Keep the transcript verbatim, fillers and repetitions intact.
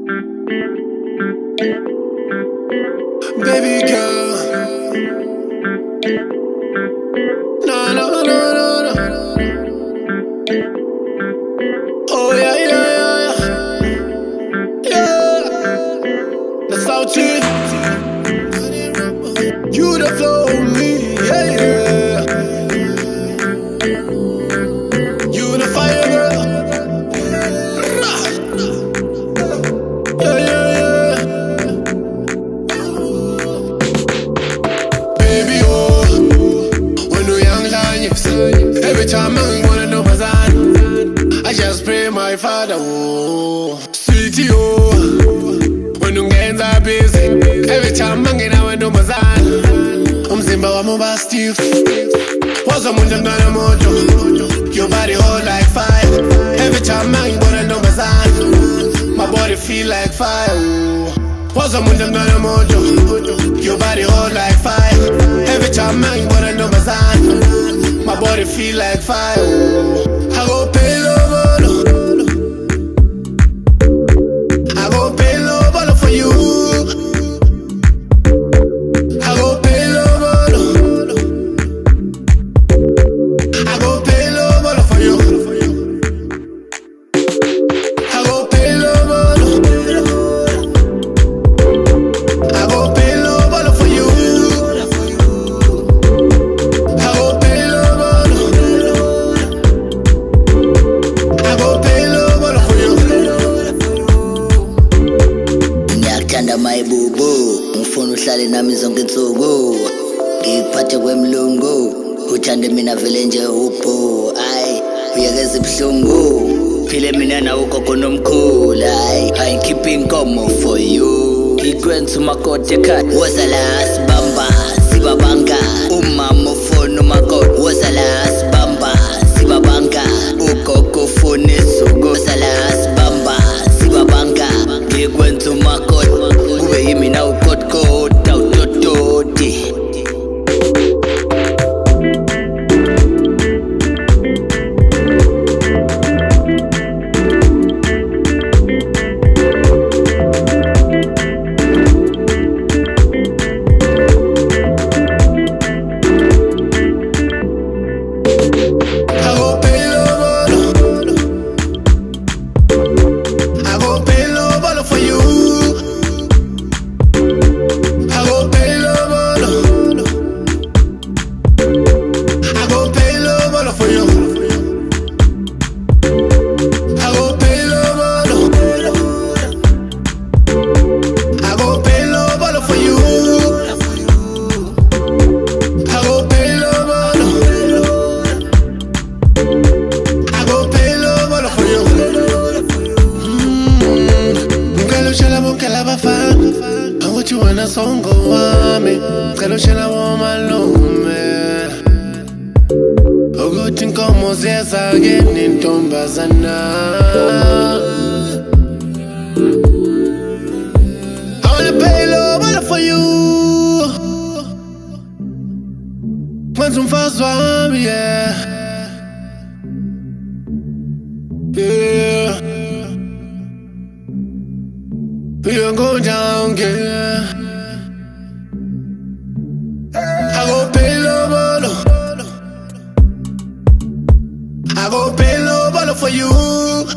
Baby girl, no, no, no, no, no. Oh yeah, yeah, yeah, yeah. That's how it is. You the flow with me, yeah, yeah. You the fire girl. Yeah, yeah, yeah. Baby, oh, when we young lions, every time I wanna know my son, I just pray my father, oh, sweetie, oh, when you get that busy, every time I get out and know my son, I'm Zimba, I'm over stiff. What's a munja gonna mojo? Your body hold like fire. Every time I wanna know my son, my body feel like fire, oh. What's a munja gonna mojo? Your body hold like fire. Every time I wanna know my son, my body feel like fire, oh. I go pay low, I go pay low, bolo for you. I go pay low, I go pay low, bolo for you. I go pay low, I go pay low, bolo for you. I go pay low, I go pay low, bolo for you. Ngiyakuthanda mayibubu, ngifuna uhlale nami zonke insuku, ngikuphathe kwemlungu, uthande mina vele nje ubhu, ayi uyekeza ibuhlungu, phile mina nawe ugogo nomkhulu, ayi I keep inkomo for you, ikwenza umakoti ekhaya, woza la sibamba sibabanga, umama ufuna umakoti, woza la sibamba sibabanga, ugogo ufuna isuku, woza la sibamba sibabanga, ngikwenza umakoti, kube yimi na ukotikoti awutototi. I want you in a song, go wami. Celo shela wo malume. Ukuthi inkomo ziyeza-ke nentombazana. I wanna pay low bolo for you. Kwenza umfazi wami, yeah. Yeah. We'll go down, yeah. I go pay low, bolo. I go pay low, bolo for you.